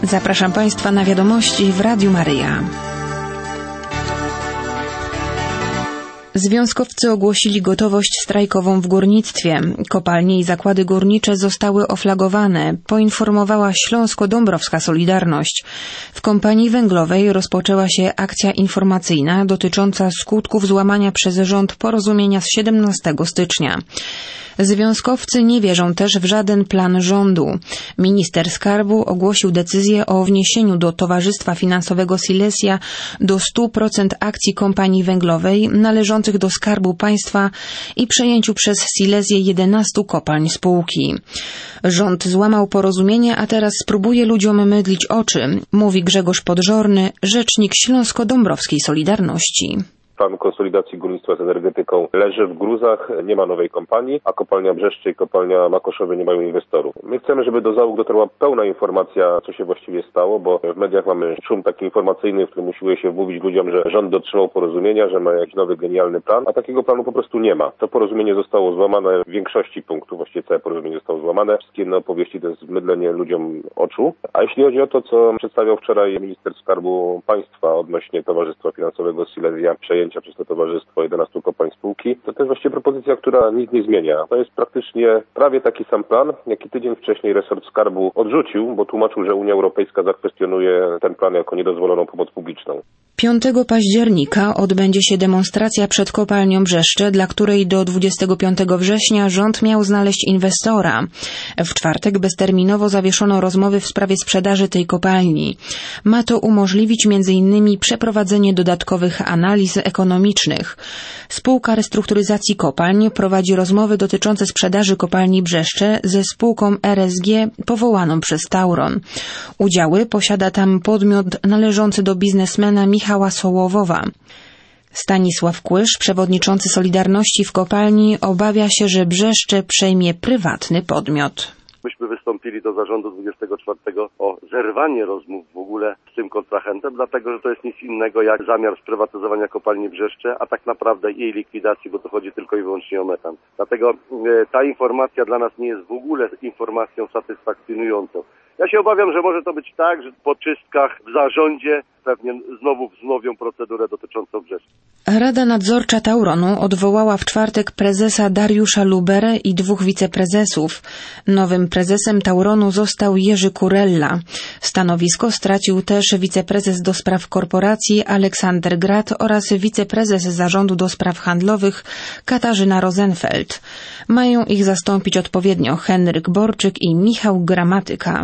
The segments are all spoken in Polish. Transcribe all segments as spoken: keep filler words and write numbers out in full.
Zapraszam Państwa na wiadomości w Radiu Maryja. Związkowcy ogłosili gotowość strajkową w górnictwie. Kopalnie i zakłady górnicze zostały oflagowane, poinformowała Śląsko-Dąbrowska Solidarność. W kompanii węglowej rozpoczęła się akcja informacyjna dotycząca skutków złamania przez rząd porozumienia z siedemnastego stycznia. Związkowcy nie wierzą też w żaden plan rządu. Minister Skarbu ogłosił decyzję o wniesieniu do Towarzystwa Finansowego Silesia do stu procent akcji kompanii węglowej należących do Skarbu Państwa i przejęciu przez Silesię jedenastu kopalń spółki. Rząd złamał porozumienie, a teraz spróbuje ludziom mydlić oczy, mówi Grzegorz Podżorny, rzecznik Śląsko-Dąbrowskiej Solidarności. Plan konsolidacji górnictwa z energetyką leży w gruzach, nie ma nowej kompanii, a kopalnia Brzeszcze i kopalnia Makoszowy nie mają inwestorów. My chcemy, żeby do załóg dotarła pełna informacja, co się właściwie stało, bo w mediach mamy szum taki informacyjny, w którym usiłuje się wmówić ludziom, że rząd dotrzymał porozumienia, że ma jakiś nowy, genialny plan, a takiego planu po prostu nie ma. To porozumienie zostało złamane w większości punktów, właściwie całe porozumienie zostało złamane. Wszystkie inne opowieści to jest zmydlenie ludziom oczu. A jeśli chodzi o to, co przedstawiał wczoraj minister Skarbu Państwa odnośnie Towarzystwa Finansowego Silesia, przejęcia przez to towarzystwo jedenastu kopalń spółki, to też właściwie propozycja, która nic nie zmienia. To jest praktycznie prawie taki sam plan, jaki tydzień wcześniej resort Skarbu odrzucił, bo tłumaczył, że Unia Europejska zakwestionuje ten plan jako niedozwoloną pomoc publiczną. piątego października odbędzie się demonstracja przed kopalnią Brzeszcze, dla której do dwudziestego piątego września rząd miał znaleźć inwestora. W czwartek bezterminowo zawieszono rozmowy w sprawie sprzedaży tej kopalni. Ma to umożliwić między innymi przeprowadzenie dodatkowych analiz ekonomicznych. Spółka Restrukturyzacji Kopalń prowadzi rozmowy dotyczące sprzedaży kopalni Brzeszcze ze spółką R S G powołaną przez Tauron. Udziały posiada tam podmiot należący do biznesmena Michała Sołowowa. Stanisław Kłysz, przewodniczący Solidarności w kopalni, obawia się, że Brzeszcze przejmie prywatny podmiot. Myśmy wystąpili do zarządu dwudziestego czwartego o zerwanie rozmów w ogóle z tym kontrahentem, dlatego że to jest nic innego jak zamiar sprywatyzowania kopalni Brzeszcze, a tak naprawdę jej likwidacji, bo to chodzi tylko i wyłącznie o metan. Dlatego e, ta informacja dla nas nie jest w ogóle informacją satysfakcjonującą. Ja się obawiam, że może to być tak, że po czystkach w zarządzie pewnie znowu wznowią procedurę dotyczącą Brzeszczy. Rada Nadzorcza Tauronu odwołała w czwartek prezesa Dariusza Luberę i dwóch wiceprezesów. Nowym prezesem Tauronu został Jerzy Kurella. Stanowisko stracił też wiceprezes do spraw korporacji Aleksander Grat oraz wiceprezes zarządu do spraw handlowych Katarzyna Rosenfeld. Mają ich zastąpić odpowiednio Henryk Borczyk i Michał Gramatyka.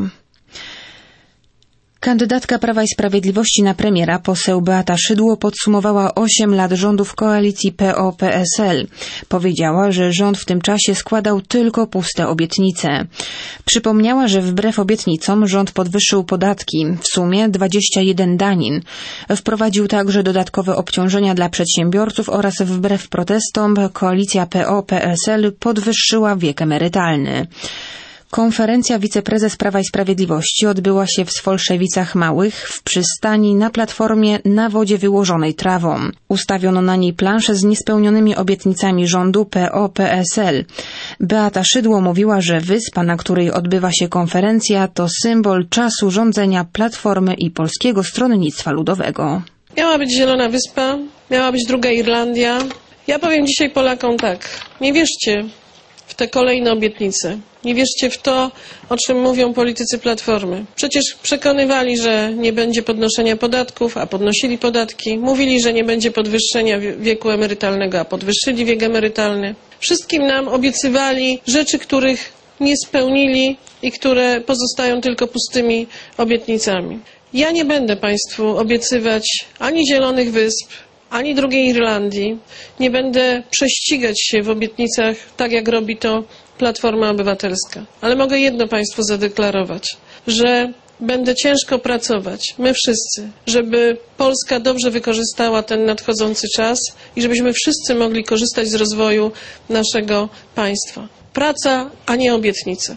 Kandydatka Prawa i Sprawiedliwości na premiera, poseł Beata Szydło, podsumowała osiem lat rządów koalicji P O P S L. Powiedziała, że rząd w tym czasie składał tylko puste obietnice. Przypomniała, że wbrew obietnicom rząd podwyższył podatki, w sumie dwadzieścia jeden danin. Wprowadził także dodatkowe obciążenia dla przedsiębiorców oraz wbrew protestom koalicja P O P S L podwyższyła wiek emerytalny. Konferencja wiceprezes Prawa i Sprawiedliwości odbyła się w Sfolszewicach Małych w przystani na platformie na wodzie wyłożonej trawą. Ustawiono na niej planszę z niespełnionymi obietnicami rządu P O P S L. Beata Szydło mówiła, że wyspa, na której odbywa się konferencja, to symbol czasu rządzenia Platformy i Polskiego Stronnictwa Ludowego. Miała być Zielona Wyspa, miała być druga Irlandia. Ja powiem dzisiaj Polakom tak, nie wierzcie w te kolejne obietnice. Nie wierzcie w to, o czym mówią politycy Platformy. Przecież przekonywali, że nie będzie podnoszenia podatków, a podnosili podatki. Mówili, że nie będzie podwyższenia wieku emerytalnego, a podwyższyli wiek emerytalny. Wszystkim nam obiecywali rzeczy, których nie spełnili i które pozostają tylko pustymi obietnicami. Ja nie będę Państwu obiecywać ani Zielonych Wysp, ani drugiej Irlandii. Nie będę prześcigać się w obietnicach, tak jak robi to Platforma Obywatelska. Ale mogę jedno Państwu zadeklarować, że będę ciężko pracować, my wszyscy, żeby Polska dobrze wykorzystała ten nadchodzący czas i żebyśmy wszyscy mogli korzystać z rozwoju naszego państwa. Praca, a nie obietnice.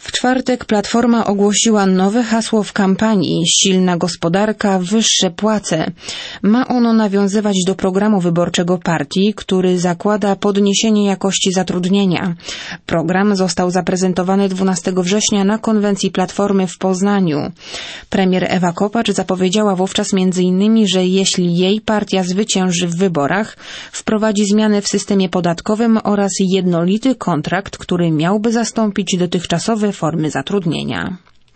W czwartek Platforma ogłosiła nowe hasło w kampanii „Silna gospodarka, wyższe płace”. Ma ono nawiązywać do programu wyborczego partii, który zakłada podniesienie jakości zatrudnienia. Program został zaprezentowany dwunastego września na konwencji Platformy w Poznaniu. Premier Ewa Kopacz zapowiedziała wówczas między innymi, że jeśli jej partia zwycięży w wyborach, wprowadzi zmiany w systemie podatkowym oraz jednolity kontrakt, który miałby zastąpić dotychczasowe formy zatrudnienia.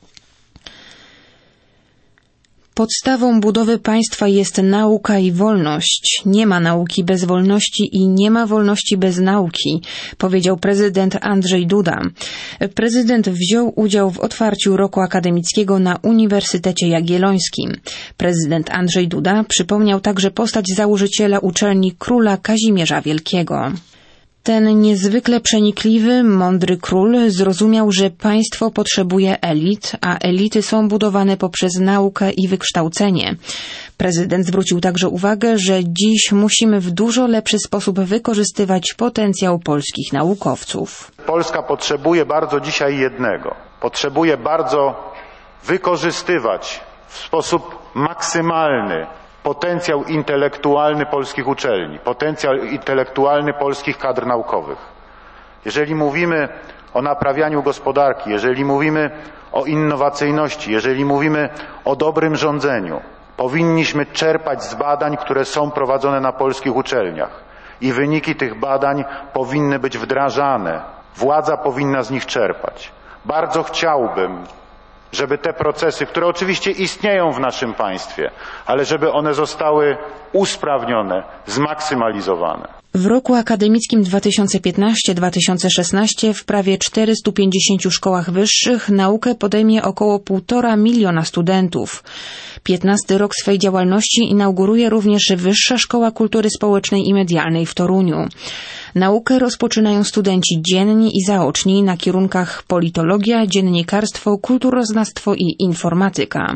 Podstawą budowy państwa jest nauka i wolność. Nie ma nauki bez wolności i nie ma wolności bez nauki, powiedział prezydent Andrzej Duda. Prezydent wziął udział w otwarciu roku akademickiego na Uniwersytecie Jagiellońskim. Prezydent Andrzej Duda przypomniał także postać założyciela uczelni króla Kazimierza Wielkiego. Ten niezwykle przenikliwy, mądry król zrozumiał, że państwo potrzebuje elit, a elity są budowane poprzez naukę i wykształcenie. Prezydent zwrócił także uwagę, że dziś musimy w dużo lepszy sposób wykorzystywać potencjał polskich naukowców. Polska potrzebuje bardzo dzisiaj jednego. Potrzebuje bardzo wykorzystywać w sposób maksymalny potencjał intelektualny polskich uczelni, potencjał intelektualny polskich kadr naukowych. Jeżeli mówimy o naprawianiu gospodarki, jeżeli mówimy o innowacyjności, jeżeli mówimy o dobrym rządzeniu, powinniśmy czerpać z badań, które są prowadzone na polskich uczelniach i wyniki tych badań powinny być wdrażane. Władza powinna z nich czerpać. Bardzo chciałbym, żeby te procesy, które oczywiście istnieją w naszym państwie, ale żeby one zostały usprawnione, zmaksymalizowane. W roku akademickim dwa tysiące piętnastym dwa tysiące szesnastym w prawie czterystu pięćdziesięciu szkołach wyższych naukę podejmie około półtora miliona studentów. Piętnasty rok swej działalności inauguruje również Wyższa Szkoła Kultury Społecznej i Medialnej w Toruniu. Naukę rozpoczynają studenci dzienni i zaoczni na kierunkach politologia, dziennikarstwo, kulturoznawstwo i informatyka.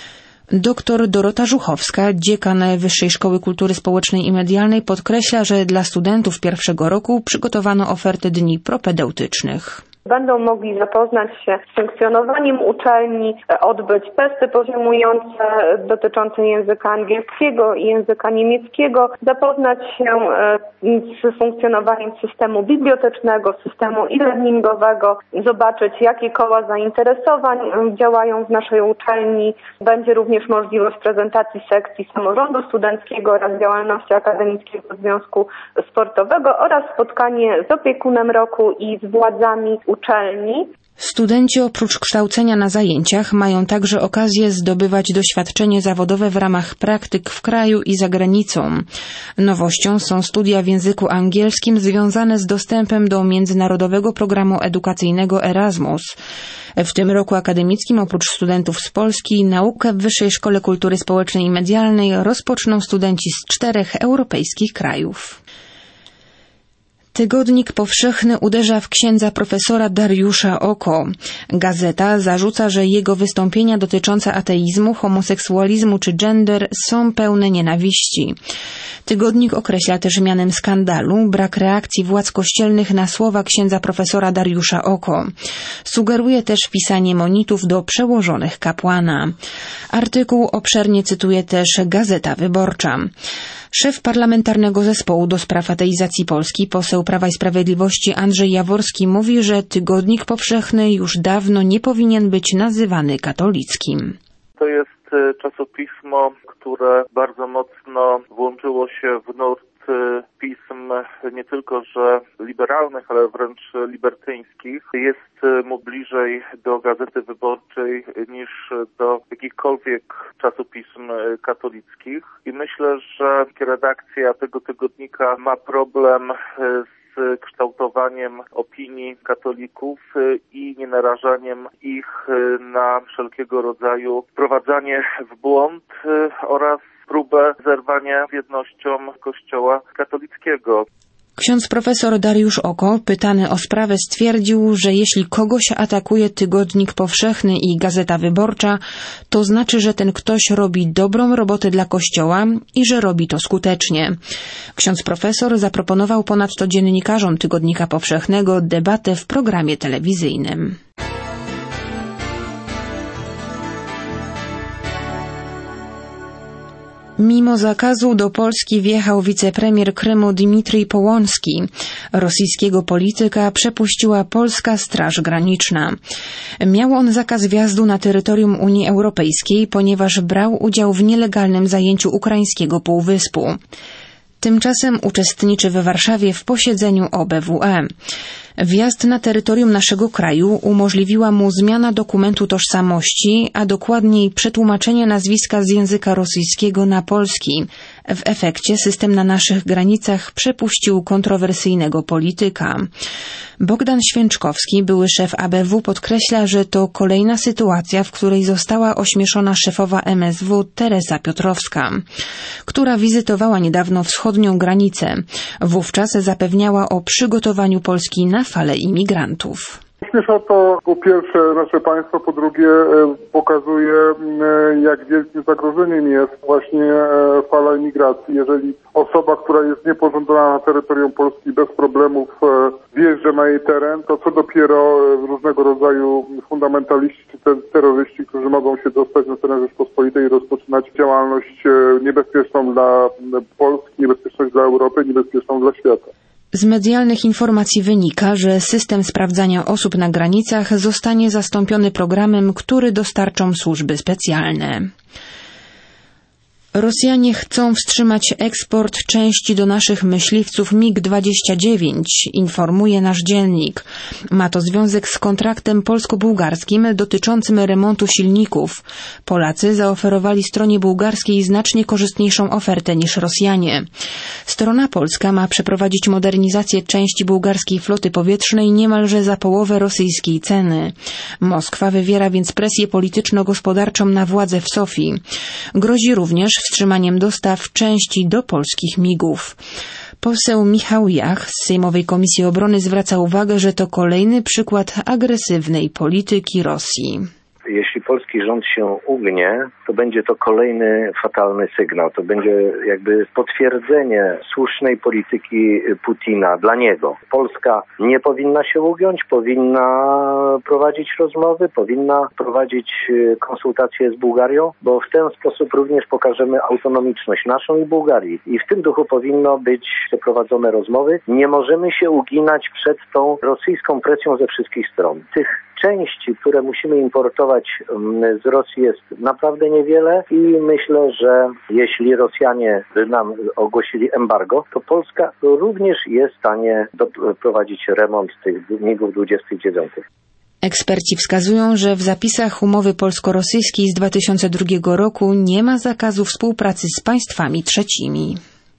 Doktor Dorota Żuchowska, dziekan Wyższej Szkoły Kultury Społecznej i Medialnej, podkreśla, że dla studentów pierwszego roku przygotowano ofertę dni propedeutycznych. Będą mogli zapoznać się z funkcjonowaniem uczelni, odbyć testy poziomujące dotyczące języka angielskiego i języka niemieckiego, zapoznać się z funkcjonowaniem systemu bibliotecznego, systemu e-learningowego, zobaczyć, jakie koła zainteresowań działają w naszej uczelni. Będzie również możliwość prezentacji sekcji samorządu studenckiego oraz działalności akademickiego Związku Sportowego oraz spotkanie z opiekunem roku i z władzami uczelni. Studenci oprócz kształcenia na zajęciach mają także okazję zdobywać doświadczenie zawodowe w ramach praktyk w kraju i za granicą. Nowością są studia w języku angielskim związane z dostępem do międzynarodowego programu edukacyjnego Erasmus. W tym roku akademickim oprócz studentów z Polski naukę w Wyższej Szkole Kultury Społecznej i Medialnej rozpoczną studenci z czterech europejskich krajów. Tygodnik Powszechny uderza w księdza profesora Dariusza Oko. Gazeta zarzuca, że jego wystąpienia dotyczące ateizmu, homoseksualizmu czy gender są pełne nienawiści. Tygodnik określa też mianem skandalu brak reakcji władz kościelnych na słowa księdza profesora Dariusza Oko. Sugeruje też pisanie monitów do przełożonych kapłana. Artykuł obszernie cytuje też Gazeta Wyborcza. Szef Parlamentarnego Zespołu do Spraw Ateizacji Polski, poseł Prawa i Sprawiedliwości Andrzej Jaworski mówi, że Tygodnik Powszechny już dawno nie powinien być nazywany katolickim. To jest czasopismo, które bardzo mocno włączyło się w nurt pism nie tylko że liberalnych, ale wręcz libertyńskich. Jest mu bliżej do Gazety Wyborczej niż do jakichkolwiek czasopism katolickich. I myślę, że redakcja tego tygodnika ma problem z kształtowaniem opinii katolików i nie narażaniem ich na wszelkiego rodzaju wprowadzanie w błąd oraz próbę zerwania z jednością Kościoła katolickiego. Ksiądz profesor Dariusz Oko, pytany o sprawę, stwierdził, że jeśli kogoś atakuje Tygodnik Powszechny i Gazeta Wyborcza, to znaczy, że ten ktoś robi dobrą robotę dla Kościoła i że robi to skutecznie. Ksiądz profesor zaproponował ponadto dziennikarzom Tygodnika Powszechnego debatę w programie telewizyjnym. Mimo zakazu do Polski wjechał wicepremier Krymu Dmitrij Połonski. Rosyjskiego polityka przepuściła polska Straż Graniczna. Miał on zakaz wjazdu na terytorium Unii Europejskiej, ponieważ brał udział w nielegalnym zajęciu ukraińskiego półwyspu. Tymczasem uczestniczy we Warszawie w posiedzeniu O B W E. Wjazd na terytorium naszego kraju umożliwiła mu zmiana dokumentu tożsamości, a dokładniej przetłumaczenie nazwiska z języka rosyjskiego na polski. W efekcie system na naszych granicach przepuścił kontrowersyjnego polityka. Bogdan Święczkowski, były szef A B W, podkreśla, że to kolejna sytuacja, w której została ośmieszona szefowa M S W Teresa Piotrowska, która wizytowała niedawno wschodnią granicę. Wówczas zapewniała o przygotowaniu Polski na falę imigrantów. Ośmiesza to po pierwsze nasze państwo, po drugie pokazuje, jak wielkim zagrożeniem jest właśnie fala imigracji. Jeżeli osoba, która jest niepożądana na terytorium Polski, bez problemów wjeżdża na jej teren, to co dopiero różnego rodzaju fundamentaliści czy terroryści, którzy mogą się dostać na teren Rzeczpospolitej i rozpoczynać działalność niebezpieczną dla Polski, niebezpieczną dla Europy, niebezpieczną dla świata. Z medialnych informacji wynika, że system sprawdzania osób na granicach zostanie zastąpiony programem, który dostarczą służby specjalne. Rosjanie chcą wstrzymać eksport części do naszych myśliwców mig dwadzieścia dziewięć, informuje nasz dziennik. Ma to związek z kontraktem polsko-bułgarskim dotyczącym remontu silników. Polacy zaoferowali stronie bułgarskiej znacznie korzystniejszą ofertę niż Rosjanie. Strona polska ma przeprowadzić modernizację części bułgarskiej floty powietrznej niemalże za połowę rosyjskiej ceny. Moskwa wywiera więc presję polityczno-gospodarczą na władze w Sofii. Grozi również wstrzymaniem dostaw części do polskich migów. Poseł Michał Jach z Sejmowej Komisji Obrony zwraca uwagę, że to kolejny przykład agresywnej polityki Rosji. Jeśli polski rząd się ugnie, to będzie to kolejny fatalny sygnał. To będzie jakby potwierdzenie słusznej polityki Putina dla niego. Polska nie powinna się ugiąć, powinna prowadzić rozmowy, powinna prowadzić konsultacje z Bułgarią, bo w ten sposób również pokażemy autonomiczność naszą i Bułgarii. I w tym duchu powinno być przeprowadzone rozmowy. Nie możemy się uginać przed tą rosyjską presją ze wszystkich stron. Tych części, które musimy importować z Rosji, jest naprawdę niewiele i myślę, że jeśli Rosjanie nam ogłosili embargo, to Polska również jest w stanie doprowadzić remont tych migów dwudziestych dziewiątych. Eksperci wskazują, że w zapisach umowy polsko-rosyjskiej z dwa tysiące drugiego roku nie ma zakazu współpracy z państwami trzecimi.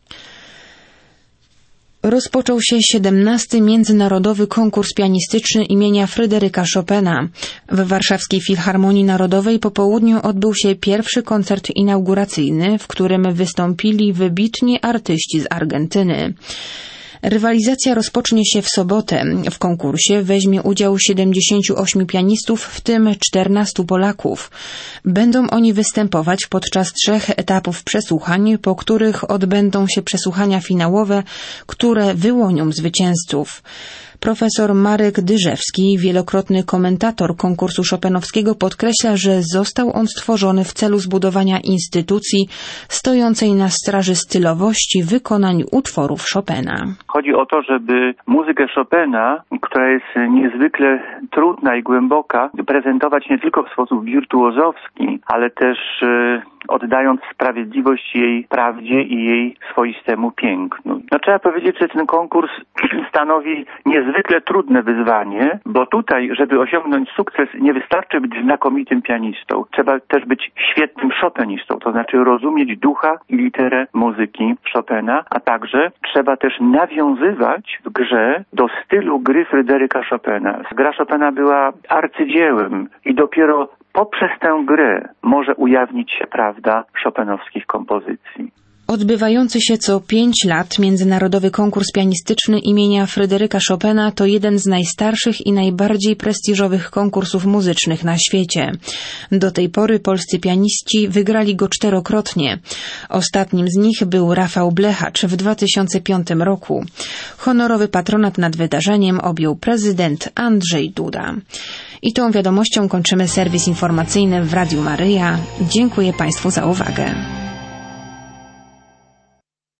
Rozpoczął się siedemnasty Międzynarodowy Konkurs Pianistyczny imienia Fryderyka Chopina. W Warszawskiej Filharmonii Narodowej po południu odbył się pierwszy koncert inauguracyjny, w którym wystąpili wybitni artyści z Argentyny. Rywalizacja rozpocznie się w sobotę. W konkursie weźmie udział siedemdziesięciu ośmiu pianistów, w tym czternastu Polaków. Będą oni występować podczas trzech etapów przesłuchań, po których odbędą się przesłuchania finałowe, które wyłonią zwycięzców. Profesor Marek Dyżewski, wielokrotny komentator konkursu chopinowskiego, podkreśla, że został on stworzony w celu zbudowania instytucji stojącej na straży stylowości wykonań utworów Chopina. Chodzi o to, żeby muzykę Chopina, która jest niezwykle trudna i głęboka, prezentować nie tylko w sposób wirtuozowski, ale też oddając sprawiedliwość jej prawdzie i jej swoistemu pięknu. No, trzeba powiedzieć, że ten konkurs stanowi niezwykle trudne wyzwanie, bo tutaj, żeby osiągnąć sukces, nie wystarczy być znakomitym pianistą. Trzeba też być świetnym chopinistą, to znaczy rozumieć ducha i literę muzyki Chopina, a także trzeba też nawiązywać w grze do stylu gry Fryderyka Chopina. Gra Chopina była arcydziełem i dopiero poprzez tę grę może ujawnić się prawda chopinowskich kompozycji. Odbywający się co pięć lat Międzynarodowy Konkurs Pianistyczny imienia Fryderyka Chopina to jeden z najstarszych i najbardziej prestiżowych konkursów muzycznych na świecie. Do tej pory polscy pianiści wygrali go czterokrotnie. Ostatnim z nich był Rafał Blechacz w dwa tysiące piątym roku. Honorowy patronat nad wydarzeniem objął prezydent Andrzej Duda. I tą wiadomością kończymy serwis informacyjny w Radiu Maryja. Dziękuję Państwu za uwagę.